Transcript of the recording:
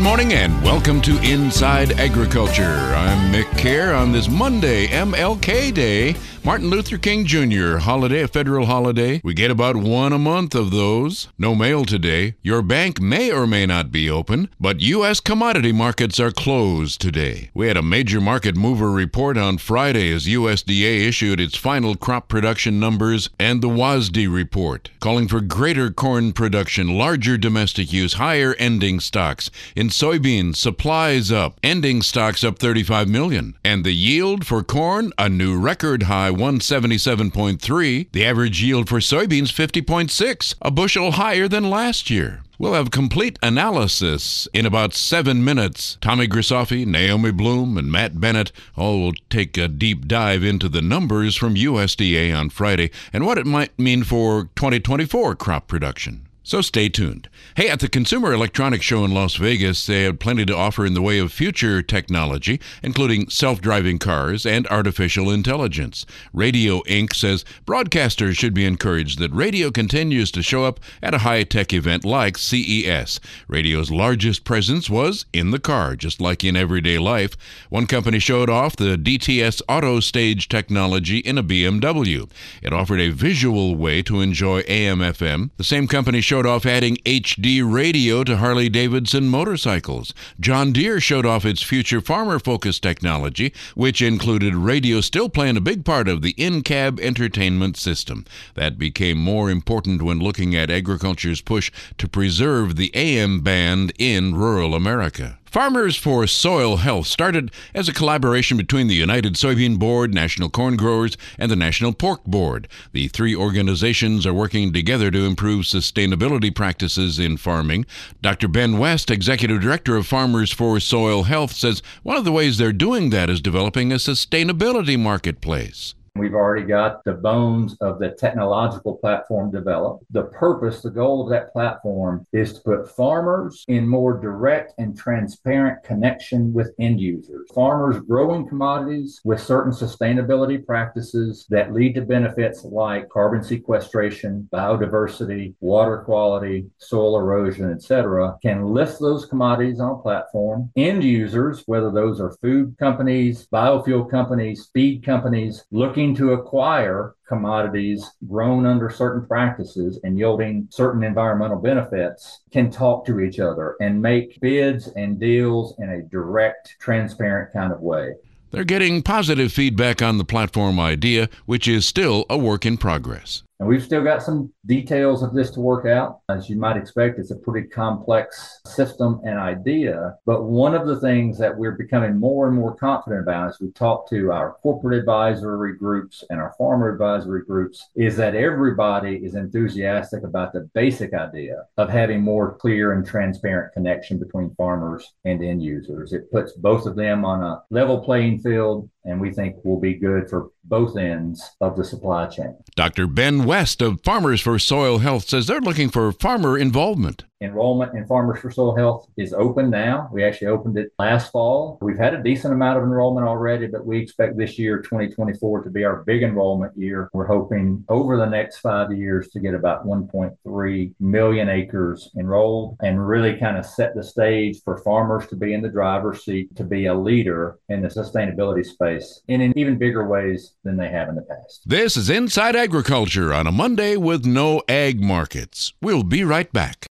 morning and welcome to Inside Agriculture. I'm Mick Kerr on this Monday, MLK Day, Martin Luther King Jr. holiday, a federal holiday. We get about one a month of those. No mail today. Your bank may or may not be open, but U.S. commodity markets are closed today. We had a major market mover report on Friday as USDA issued its final crop production numbers and the WASDE report, calling for greater corn production, larger domestic use, higher ending stocks. In soybeans, supplies up, ending stocks up 35 million. And the yield for corn, a new record high, 177.3. The average yield for soybeans, 50.6, a bushel higher than last year. We'll have complete analysis in about 7 minutes. Tommy Grisofi, Naomi Bloom, and Matt Bennett all will take a deep dive into the numbers from USDA on Friday and what it might mean for 2024 crop production. So stay tuned. Hey, at the Consumer Electronics Show in Las Vegas, they had plenty to offer in the way of future technology, including self-driving cars and artificial intelligence. Radio Inc. says broadcasters should be encouraged that radio continues to show up at a high-tech event like CES. Radio's largest presence was in the car, just like in everyday life. One company showed off the DTS Auto Stage technology in a BMW. It offered a visual way to enjoy AM/FM. The same company showed off adding HD radio to Harley-Davidson motorcycles. John Deere showed off its future farmer-focused technology, which included radio still playing a big part of the in-cab entertainment system. That became more important when looking at agriculture's push to preserve the AM band in rural America. Farmers for Soil Health started as a collaboration between the United Soybean Board, National Corn Growers, and the National Pork Board. The three organizations are working together to improve sustainability practices in farming. Dr. Ben West, Executive Director of Farmers for Soil Health, says one of the ways they're doing that is developing a sustainability marketplace. We've already got the bones of the technological platform developed. The purpose, the goal of that platform is to put farmers in more direct and transparent connection with end users. Farmers growing commodities with certain sustainability practices that lead to benefits like carbon sequestration, biodiversity, water quality, soil erosion, etc., can list those commodities on a platform. End users, whether those are food companies, biofuel companies, feed companies, looking to acquire commodities grown under certain practices and yielding certain environmental benefits, can talk to each other and make bids and deals in a direct, transparent kind of way. They're getting positive feedback on the platform idea, which is still a work in progress. And we've still got some details of this to work out. As you might expect, it's a pretty complex system and idea. But one of the things that we're becoming more and more confident about as we talk to our corporate advisory groups and our farmer advisory groups is that everybody is enthusiastic about the basic idea of having more clear and transparent connection between farmers and end users. It puts both of them on a level playing field, and we think will be good for both ends of the supply chain. Dr. Ben West of Farmers for Soil Health says they're looking for farmer involvement. Enrollment in Farmers for Soil Health is open now. We actually opened it last fall. We've had a decent amount of enrollment already, but we expect this year, 2024, to be our big enrollment year. We're hoping over the next 5 years to get about 1.3 million acres enrolled and really kind of set the stage for farmers to be in the driver's seat, to be a leader in the sustainability space in even bigger ways than they have in the past. This is Inside Agriculture on a Monday with no ag markets. We'll be right back.